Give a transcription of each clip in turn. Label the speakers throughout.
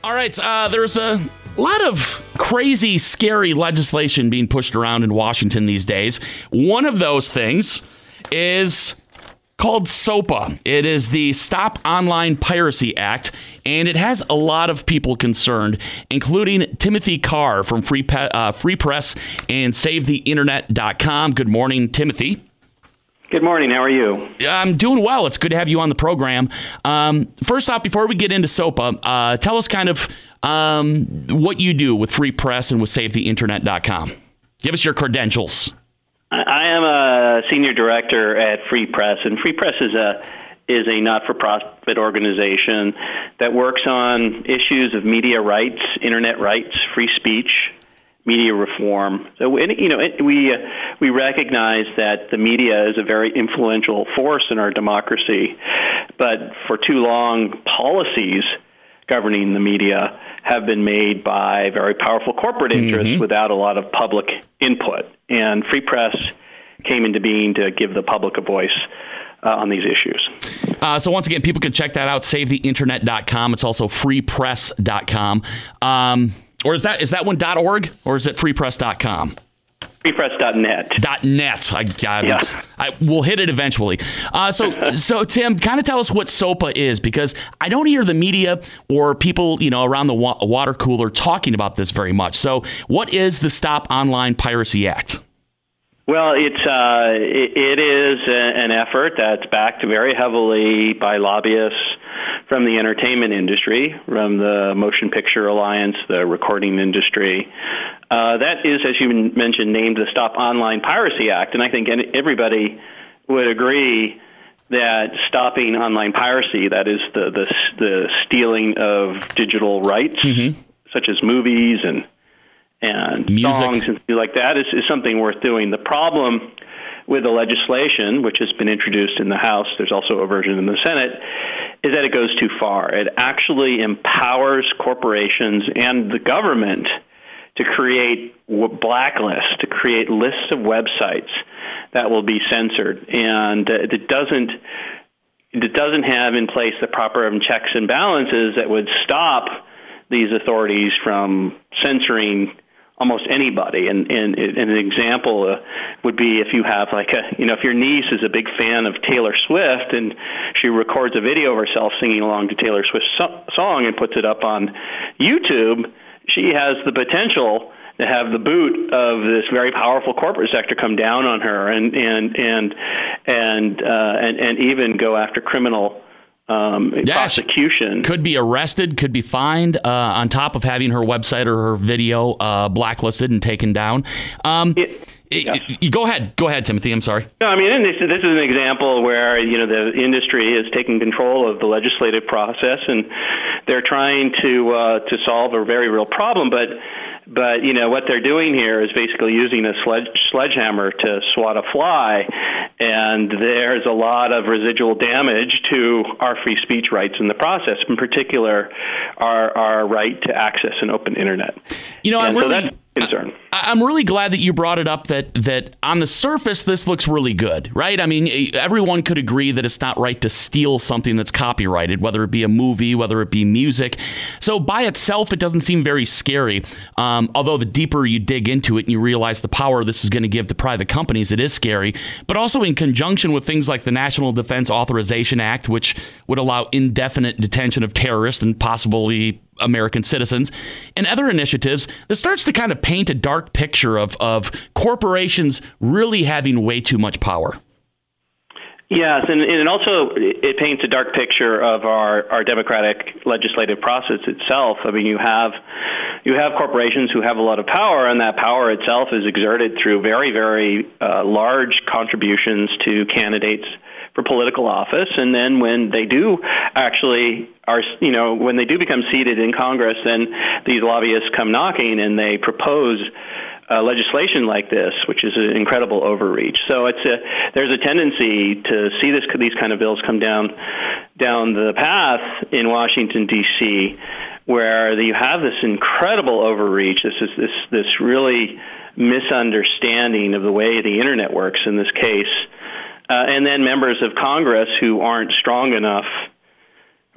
Speaker 1: All right, there's a lot of crazy, scary legislation being pushed around in Washington these days. One of those things is called SOPA. It is the Stop Online Piracy Act, and it has a lot of people concerned, including Timothy Carr from Free Press and SaveTheInternet.com. Good morning, Timothy.
Speaker 2: Good morning. How are you?
Speaker 1: I'm doing well. It's good to have you on the program. First off, before we get into SOPA, tell us kind of what you do with Free Press and with SaveTheInternet.com. Give us your credentials.
Speaker 2: I am a senior director at Free Press, and Free Press is a not-for-profit organization that works on issues of media rights, internet rights, free speech, media reform. So, we recognize that the media is a very influential force in our democracy, but for too long, policies governing the media have been made by very powerful corporate interests without a lot of public input. And Free Press came into being to give the public a voice on these issues.
Speaker 1: So once again, people can check that out, SaveTheInternet.com. It's also FreePress.com. Or is that one .org or is it FreePress.com?
Speaker 2: FreePress.net.
Speaker 1: .net. I will hit it eventually. So Tim, kind of tell us what SOPA is, because I don't hear the media or people, around the water cooler talking about this very much. So what is the Stop Online Piracy Act?
Speaker 2: Well, it is an effort that's backed very heavily by lobbyists from the entertainment industry, from the Motion Picture Alliance, the recording industry. That is, as you mentioned, named the Stop Online Piracy Act, and I think everybody would agree that stopping online piracy, that is the stealing of digital rights, such as movies and music, songs and things like that, is something worth doing. The problem with the legislation, which has been introduced in the House, there's also a version in the Senate, is that it goes too far. It actually empowers corporations and the government to create blacklists, to create lists of websites that will be censored, and it doesn't have in place the proper checks and balances that would stop these authorities from censoring almost anybody. And an example would be if you have if your niece is a big fan of Taylor Swift and she records a video of herself singing along to Taylor Swift's song and puts it up on YouTube, she has the potential to have the boot of this very powerful corporate sector come down on her and even go after criminal prosecution.
Speaker 1: Could be arrested, could be fined, on top of having her website or her video blacklisted and taken down. Go ahead, Timothy. I'm sorry.
Speaker 2: No, I mean, this is an example where the industry is taking control of the legislative process, and they're trying to solve a very real problem, but what they're doing here is basically using a sledgehammer to swat a fly, and there's a lot of residual damage to our free speech rights in the process, in particular our right to access an open internet.
Speaker 1: I'm really glad that you brought it up that on the surface, this looks really good, right? I mean, everyone could agree that it's not right to steal something that's copyrighted, whether it be a movie, whether it be music. So by itself, it doesn't seem very scary. Although the deeper you dig into it and you realize the power this is going to give to private companies, it is scary. But also in conjunction with things like the National Defense Authorization Act, which would allow indefinite detention of terrorists and possibly American citizens, and other initiatives, this starts to kind of paint a dark picture of corporations really having way too much power.
Speaker 2: Yes, and also it paints a dark picture of our democratic legislative process itself. I mean, you have corporations who have a lot of power, and that power itself is exerted through very, very large contributions to candidates for political office, and then when they do when they do become seated in Congress, then these lobbyists come knocking and they propose legislation like this, which is an incredible overreach. So there's a tendency to see these kind of bills come down the path in Washington, D.C., where you have this incredible overreach. This really misunderstanding of the way the internet works in this case. And then members of Congress who aren't strong enough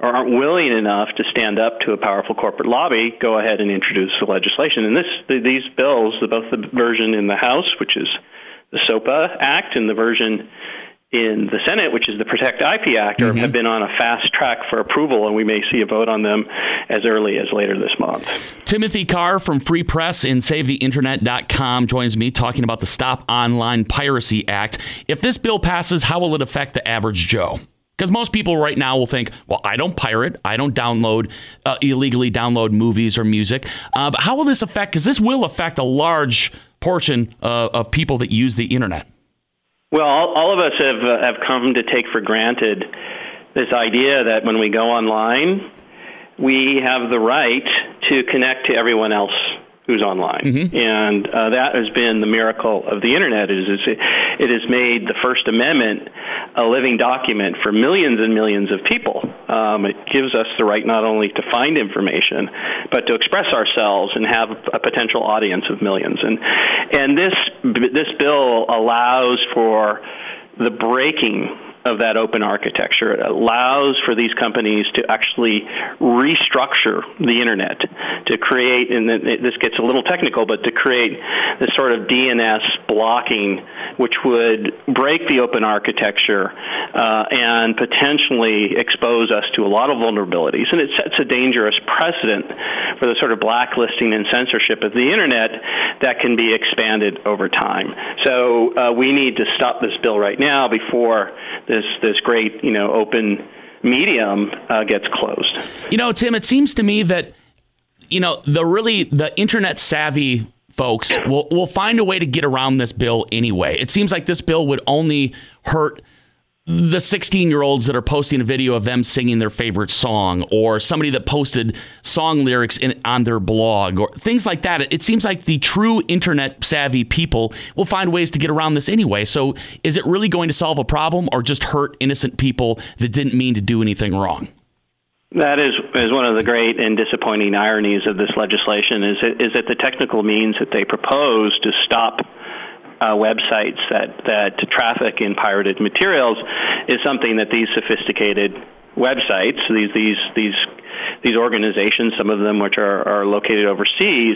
Speaker 2: or aren't willing enough to stand up to a powerful corporate lobby, go ahead and introduce the legislation. And these bills, both the version in the House, which is the SOPA Act, and the version in the Senate, which is the Protect IP Act, have been on a fast track for approval, and we may see a vote on them as early as later this month.
Speaker 1: Timothy Carr from Free Press and SaveTheInternet.com joins me talking about the Stop Online Piracy Act. If this bill passes, how will it affect the average Joe? Because most people right now will think, well, I don't pirate, I don't illegally download movies or music. But how will this affect? Because this will affect a large portion of people that use the internet.
Speaker 2: Well, all of us have come to take for granted this idea that when we go online, we have the right to connect to everyone else who's online. And that has been the miracle of the internet. It has made the First Amendment a living document for millions and millions of people. It gives us the right not only to find information, but to express ourselves and have a potential audience of millions. And this bill allows for the breaking of that open architecture. It allows for these companies to actually restructure the internet, to create, and this gets a little technical, but to create this sort of DNS blocking, which would break the open architecture and potentially expose us to a lot of vulnerabilities. And it sets a dangerous precedent for the sort of blacklisting and censorship of the internet that can be expanded over time. So we need to stop this bill right now before this great, open medium gets closed.
Speaker 1: Tim, it seems to me that, the internet savvy folks will find a way to get around this bill anyway. It seems like this bill would only hurt the 16-year-olds that are posting a video of them singing their favorite song, or somebody that posted song lyrics on their blog, or things like that. It seems like the true internet savvy people will find ways to get around this anyway. So is it really going to solve a problem or just hurt innocent people that didn't mean to do anything wrong?
Speaker 2: That is one of the great and disappointing ironies of this legislation is that the technical means that they propose to stop websites that traffic in pirated materials is something that these sophisticated websites, these organizations, some of them which are located overseas,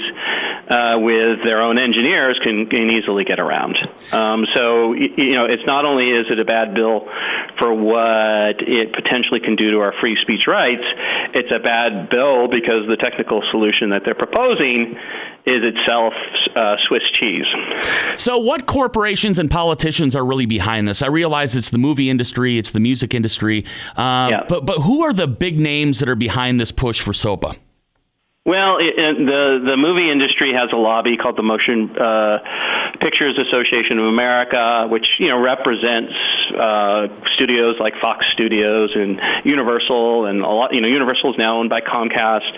Speaker 2: with their own engineers can easily get around. So it's not only is it a bad bill for what it potentially can do to our free speech rights, it's a bad bill because the technical solution that they're proposing is itself Swiss cheese.
Speaker 1: So what corporations and politicians are really behind this? I realize it's the movie industry, it's the music industry, but who are the big names that are behind this push for SOPA?
Speaker 2: Well, the movie industry has a lobby called the Motion Pictures Association of America, which represents studios like Fox Studios and Universal, and a lot. Universal is now owned by Comcast.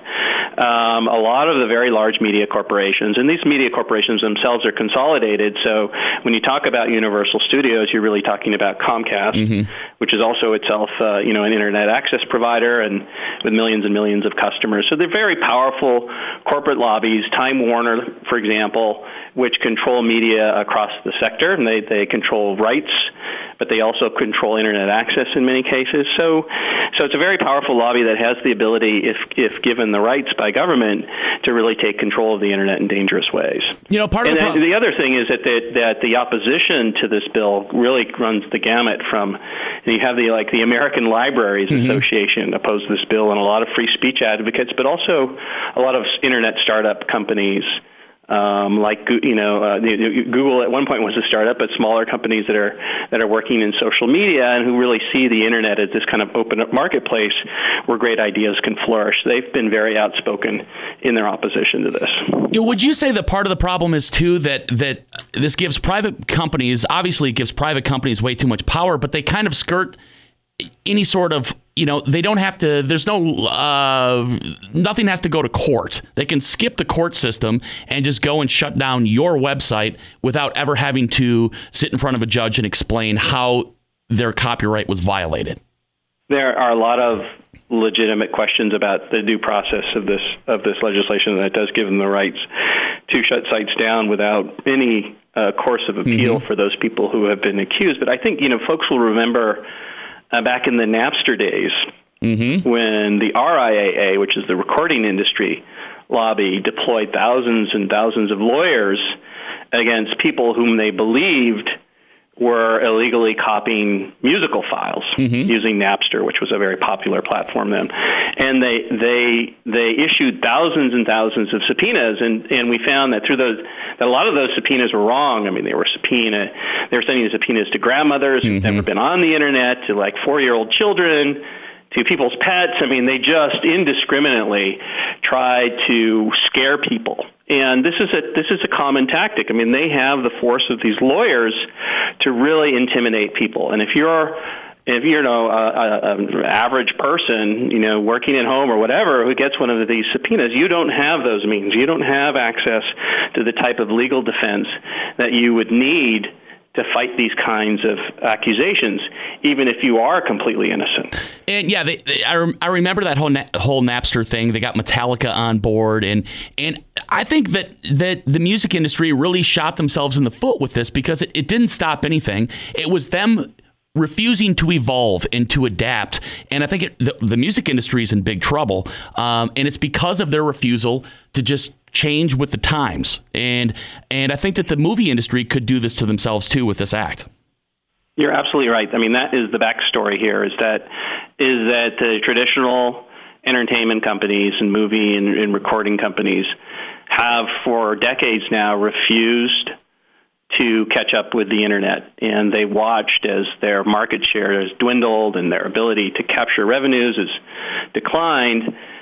Speaker 2: A lot of the very large media corporations, and these media corporations themselves are consolidated. So when you talk about Universal Studios, you're really talking about Comcast, which is also itself an internet access provider and with millions and millions of customers. So they're very powerful corporate lobbies. Time Warner, for example, which control media across the sector, and they control rights, but they also control internet access in many cases. So it's a very powerful lobby that has the ability, if given the rights by government, to really take control of the internet in dangerous ways.
Speaker 1: The
Speaker 2: other thing is that the opposition to this bill really runs the gamut from, and you have the American Libraries Association oppose this bill, and a lot of free speech advocates, but also a lot of internet startup companies. Like Google at one point was a startup, but smaller companies that are working in social media and who really see the internet as this kind of open up marketplace where great ideas can flourish. They've been very outspoken in their opposition to this.
Speaker 1: Would you say that part of the problem is too that this gives private companies, obviously it gives private companies way too much power, but they kind of skirt any sort of, they don't have to, nothing has to go to court. They can skip the court system and just go and shut down your website without ever having to sit in front of a judge and explain how their copyright was violated.
Speaker 2: There are a lot of legitimate questions about the due process of this legislation that does give them the rights to shut sites down without any course of appeal for those people who have been accused. But I think, folks will remember back in the Napster days, when the RIAA, which is the recording industry lobby, deployed thousands and thousands of lawyers against people whom they believed were illegally copying musical files using Napster, which was a very popular platform then. And they issued thousands and thousands of subpoenas, and we found that that a lot of those subpoenas were wrong. I mean, they were sending subpoenas to grandmothers who've never been on the internet, to like 4-year-old children, to people's pets. I mean, they just indiscriminately tried to scare people. And this is a common tactic. I mean, they have the force of these lawyers to really intimidate people. And if you're an average person, working at home or whatever, who gets one of these subpoenas, you don't have those means. You don't have access to the type of legal defense that you would need to fight these kinds of accusations, even if you are completely innocent.
Speaker 1: And yeah, I remember that whole Napster thing. They got Metallica on board, and I think that the music industry really shot themselves in the foot with this, because it didn't stop anything. It was them refusing to evolve and to adapt. And I think the music industry is in big trouble. And it's because of their refusal to just change with the times. And I think that the movie industry could do this to themselves too with this act.
Speaker 2: You're absolutely right. I mean, that is the backstory here, is that the traditional entertainment companies and movie and recording companies have for decades now refused to catch up with the internet, and they watched as their market share has dwindled and their ability to capture revenues has declined.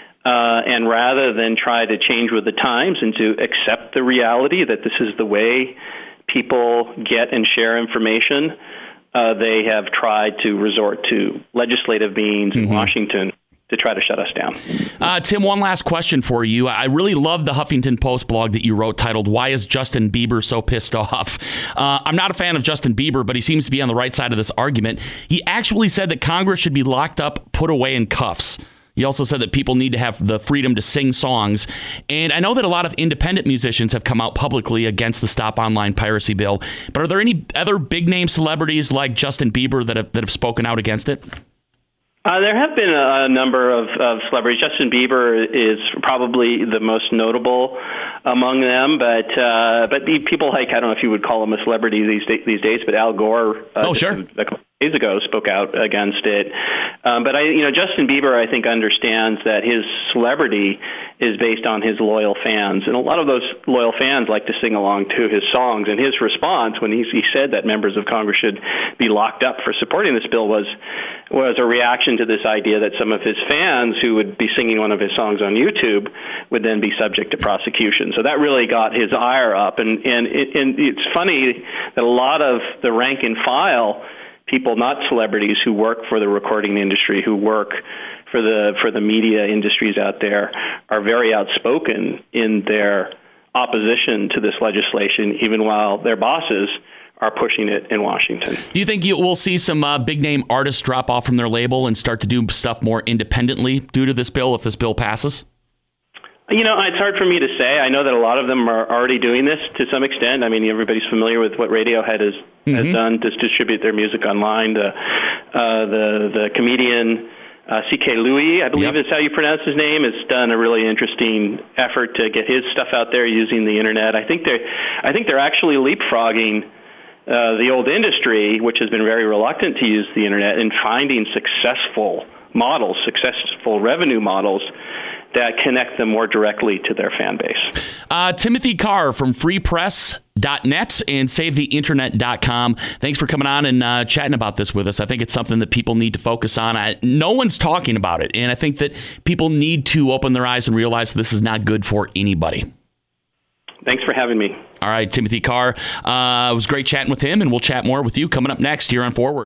Speaker 2: And rather than try to change with the times and to accept the reality that this is the way people get and share information, they have tried to resort to legislative means in Washington to try to shut us down.
Speaker 1: Tim, one last question for you. I really love the Huffington Post blog that you wrote titled, "Why is Justin Bieber so pissed off?" I'm not a fan of Justin Bieber, but he seems to be on the right side of this argument. He actually said that Congress should be locked up, put away in cuffs. He also said that people need to have the freedom to sing songs. And I know that a lot of independent musicians have come out publicly against the Stop Online Piracy bill. But are there any other big-name celebrities like Justin Bieber that have spoken out against it?
Speaker 2: There have been a number of celebrities. Justin Bieber is probably the most notable among them, but people like, I don't know if you would call him a celebrity these days, but Al Gore a couple days ago spoke out against it. But Justin Bieber, I think, understands that his celebrity is based on his loyal fans, and a lot of those loyal fans like to sing along to his songs. And his response when he said that members of Congress should be locked up for supporting this bill was a reaction to this idea that some of his fans who would be singing one of his songs on YouTube would then be subject to prosecution. So that really got his ire up. And it's funny that a lot of the rank and file people, not celebrities, who work for the recording industry, who work for the media industries out there, are very outspoken in their opposition to this legislation, even while their bosses are pushing it in Washington.
Speaker 1: Do you think we'll see some big-name artists drop off from their label and start to do stuff more independently due to this bill, if this bill passes?
Speaker 2: It's hard for me to say. I know that a lot of them are already doing this to some extent. I mean, everybody's familiar with what Radiohead has done to distribute their music online. The comedian C.K. Louis, I believe is how you pronounce his name, has done a really interesting effort to get his stuff out there using the internet. I think they're actually leapfrogging the old industry, which has been very reluctant to use the internet, and finding successful revenue models that connect them more directly to their fan base.
Speaker 1: Timothy Carr from freepress.net and savetheinternet.com. Thanks for coming on and chatting about this with us. I think it's something that people need to focus on. No one's talking about it, and I think that people need to open their eyes and realize this is not good for anybody.
Speaker 2: Thanks for having me.
Speaker 1: All right, Timothy Carr. It was great chatting with him, and we'll chat more with you coming up next here on Forward.